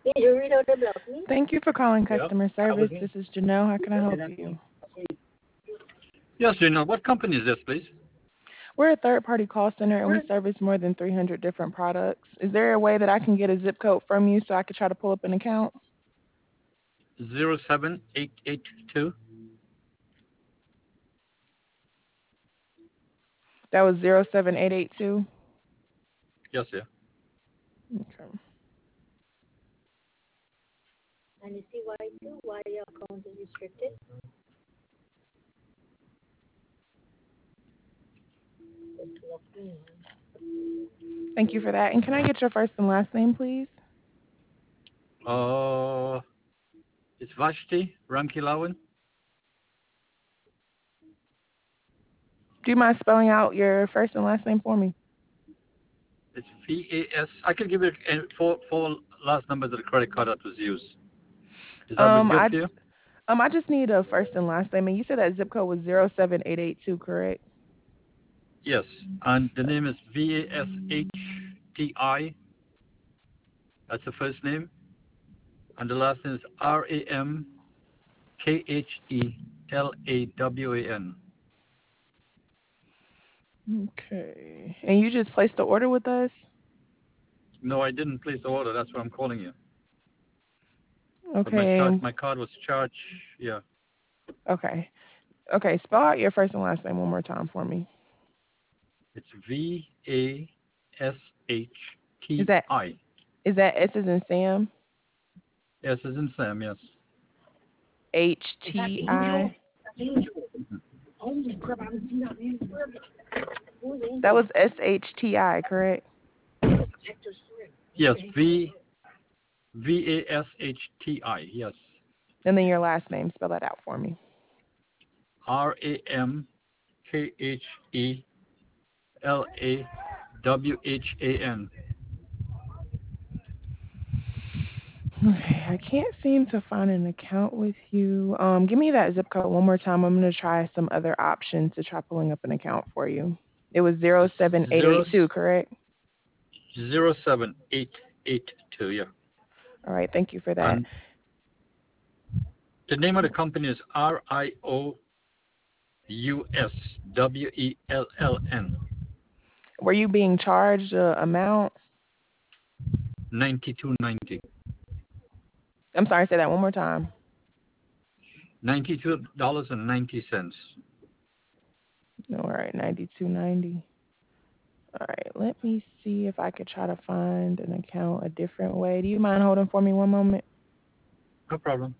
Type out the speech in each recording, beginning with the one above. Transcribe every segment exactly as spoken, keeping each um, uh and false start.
Did you read out the block me? Thank you for calling Yeah, customer that was service. me. This is Janelle. How can I help you? Yes, you know, what company is this, please? We're a third party call center and we service more than three hundred different products. Is there a way that I can get a zip code from you so I could try to pull up an account? Zero seven eight eight two. That was zero seven eight eight two. Yes, yeah. Okay. And you see why too? Why your account is restricted? Just lock me in. Thank you for that. And can I get your first and last name, please? Uh, it's Vashti Ramkilawan. Do you mind spelling out your first and last name for me? It's V A S. I can give you uh, four four last numbers of the credit card that was used. Is that Um, good I for you? um I just need a first and last name, and you said that zip code was zero seven eight eight two, correct? Yes. And the name is V A S H T I. That's the first name. And the last name is R A M K H E L A W A N. Okay. And you just placed the order with us? No, I didn't place the order. That's why I'm calling you. But my Okay. charge, my card was charged. Yeah. Okay. Okay. Spell out your first and last name one more time for me. It's V A S H Is T that I. is that S as in Sam? S as in Sam, yes. H T I. That was S H T I, correct? Yes, V V A S H T I, yes. And then your last name. Spell that out for me. R A M K H E L A W H A N. Okay, I can't seem to find an account with you. Um, give me that zip code one more time. I'm gonna try some other options to try pulling up an account for you. It was zero seven eight Zero eight two, correct? zero seven eight eight two, yeah. All right, thank you for that. And the name of the company is R I O U S W E L L N. Were you being charged a amount? Ninety-two ninety. I'm sorry, say that one more time. Ninety-two dollars and ninety cents. All right, ninety-two ninety. All right, let me see if I could try to find an account a different way. Do you mind holding for me one moment? No problem.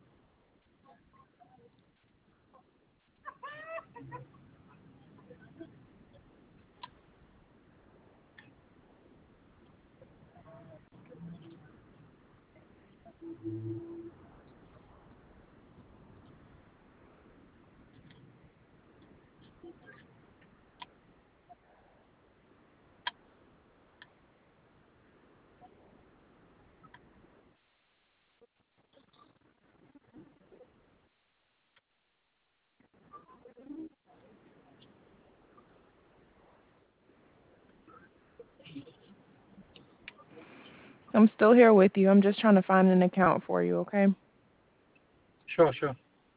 I'm still here with you. I'm just trying to find an account for you, okay? Sure, sure.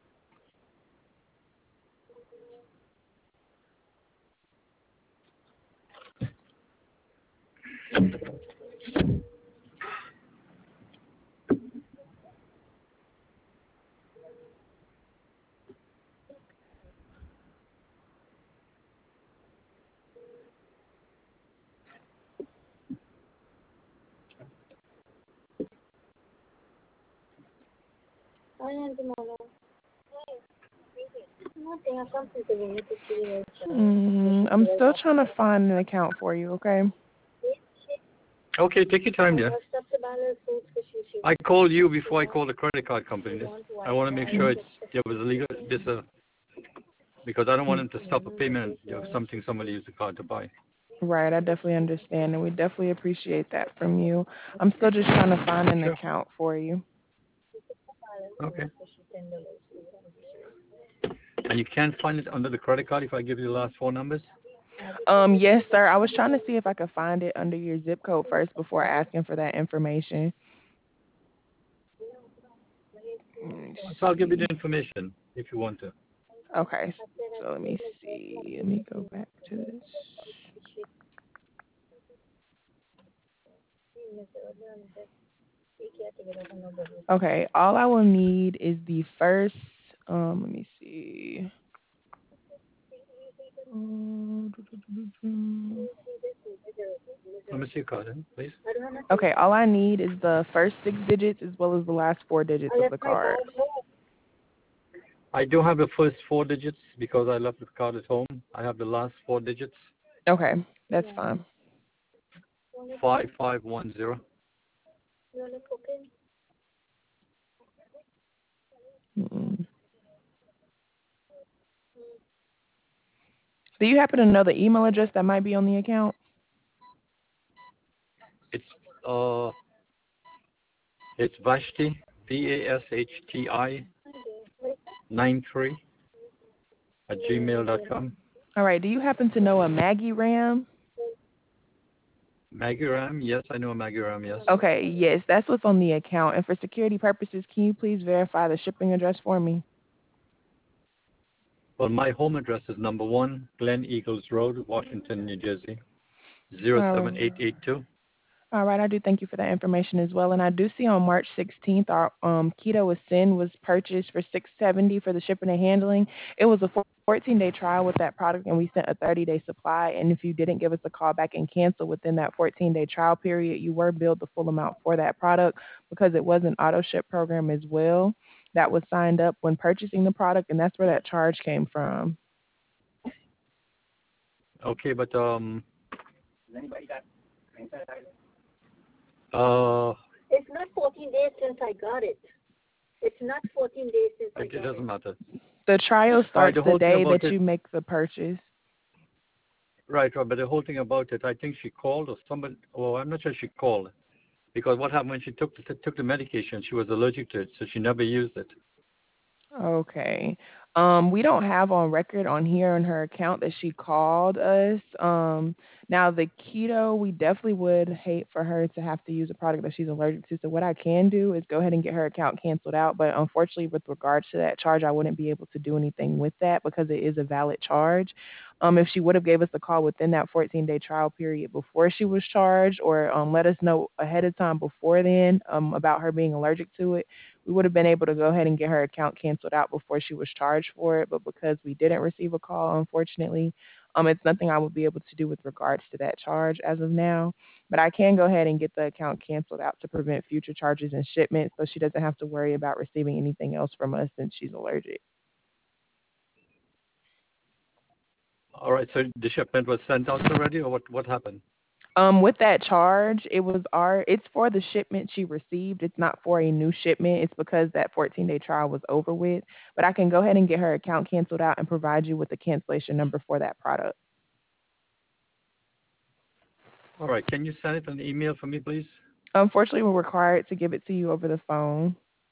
Hi, Auntie Mona. Nothing. I've come to the room to see you. Mm, I'm still trying to find an account for you, okay? Okay, take your time, dear. Accept the balance foods because she she I called you before I called the credit card company. want I want to make Wi-Fi. sure it's there was a legal this uh, because I don't want them to stop a payment of something somebody used the card to buy. Right, I definitely understand, and we definitely appreciate that from you. I'm still just trying to find an Sure. account for you. Okay. And you can't find it under the credit card if I give you the last four numbers? Um, yes, sir. I was trying to see if I could find it under your zip code first before asking for that information. So I'll give you the information if you want to. Okay, so let me see. Let me go back to this. Okay, all I will need is the first, um, let me see. Let me see your card, then, please. Okay, all I need is the first six digits as well as the last four digits of the card. I do have the first four digits because I left the card at home. I have the last four digits. Okay, that's fine. Five five one zero. Mm-mm. Do you happen to know the email address that might be on the account? It's uh, it's Vashti, V A S H T I, nine three at gmail dot com. All right. Do you happen to know a Maggie Ram? Maggie Ram, yes, I know a Maggie Ram, yes. Okay, yes, that's what's on the account. And for security purposes, can you please verify the shipping address for me? Well, my home address is number one, Glen Eagles Road, Washington, New Jersey, zero seven eight eight two. All right, I do thank you for that information as well. And I do see on March sixteenth, our um, Keto Ascend was purchased for six hundred seventy dollars for the shipping and handling. It was a fourteen-day trial with that product, and we sent a thirty-day supply. And if you didn't give us a call back and cancel within that fourteen-day trial period, you were billed the full amount for that product because it was an auto ship program as well that was signed up when purchasing the product, and that's where that charge came from. Okay, but um, uh, it's not fourteen days since I got it. It's not fourteen days since I it, got it doesn't it. matter. The trial starts the the whole thing day about that it- you make the purchase. Right, right, but the whole thing about it, I think she called or somebody. Well, I'm not sure she called because what happened when she took the, took the medication, she was allergic to it, so she never used it. Okay. Um, we don't have on record on here on her account that she called us. Um, now the keto, we definitely would hate for her to have to use a product that she's allergic to. So what I can do is go ahead and get her account canceled out. But unfortunately, with regards to that charge, I wouldn't be able to do anything with that because it is a valid charge. Um, if she would have gave us a call within that fourteen-day trial period before she was charged, or um, let us know ahead of time before then um, about her being allergic to it, we would have been able to go ahead and get her account canceled out before she was charged for it. But because we didn't receive a call, unfortunately, um, it's nothing I would be able to do with regards to that charge as of now. But I can go ahead and get the account canceled out to prevent future charges and shipments so she doesn't have to worry about receiving anything else from us since she's allergic. All right, so the shipment was sent out already, or what? What happened? Um, with that charge, it was our. It's for the shipment she received. It's not for a new shipment. It's because that fourteen-day trial was over with. But I can go ahead and get her account canceled out and provide you with the cancellation number for that product. All right, can you send it an email for me, please? Unfortunately, we're required to give it to you over the phone.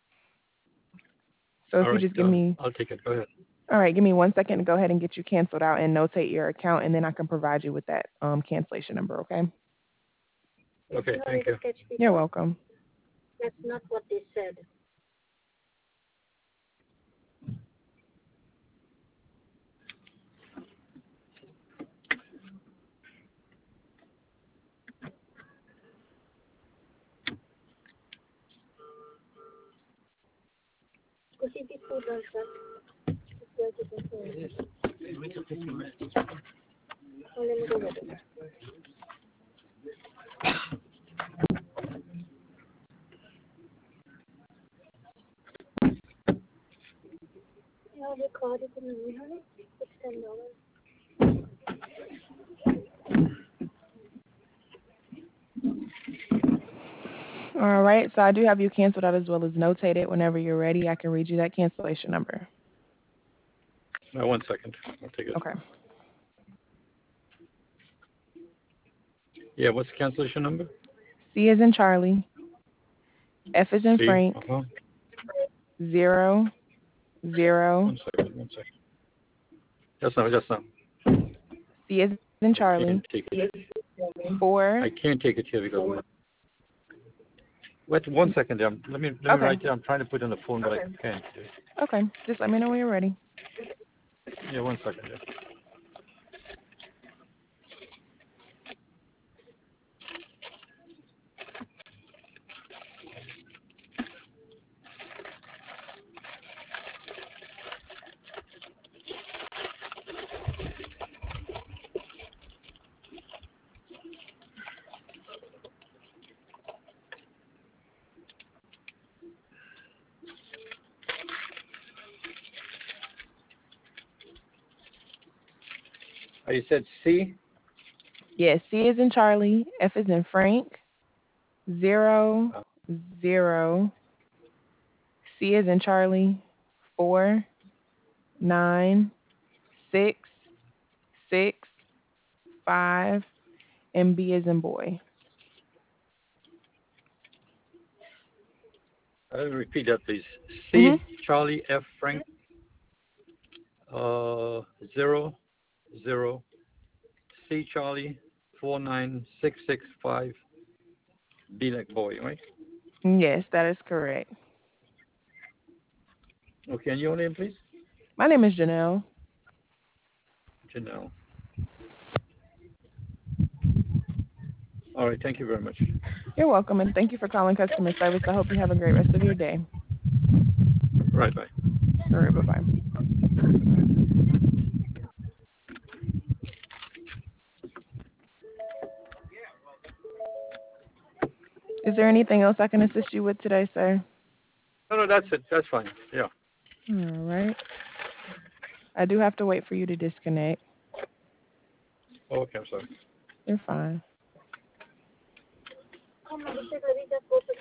So if All you right, just give uh, me, I'll take it. Go ahead. all right, give me one second to go ahead and get you canceled out and notate your account, and then I can provide you with that um, cancellation number. Okay? Okay, thank you. You're welcome. That's not what they said. Kasi di po lang siya. Wala mo gawin. Yeah, they called it in the morning. It's ten dollars. All right, so I do have you canceled out as well as notated. Whenever you're ready, I can read you that cancellation number. No, one second. I'll take it. Okay. Yeah, what's the cancellation number? C is in Charlie. F is in C. Frank. Uh-huh. Zero. Zero. One second, one second. Just now, just now. C is in I Charlie. can't take it. Four. I can't take it here because Wait one second there. Let me let me Okay. write there. I'm trying to put it on the phone, but Okay. I can't. Okay. Just let me know when you're ready. Yeah, one second there. Oh, you said C? Yes. C is in Charlie. F is in Frank. Zero, Uh, zero. C is in Charlie. Four, nine, six, six, five, and B is in boy. I'll repeat that, please. Mhm. C, Charlie, F, Frank, uh, zero, zero, C, Charlie, four, nine, six, six, five, B like boy, right? Yes, that is correct. Okay, and your name, please? My name is Janelle. Janelle. All right, thank you very much. You're welcome, and thank you for calling customer service. I hope you have a great rest of your day. Right, bye. All right, bye-bye. Is there anything else I can assist you with today, sir? No, no, that's it. That's fine. Yeah. All right. I do have to wait for you to disconnect. Oh, okay, I'm sorry. You're fine. Como dice Clarita,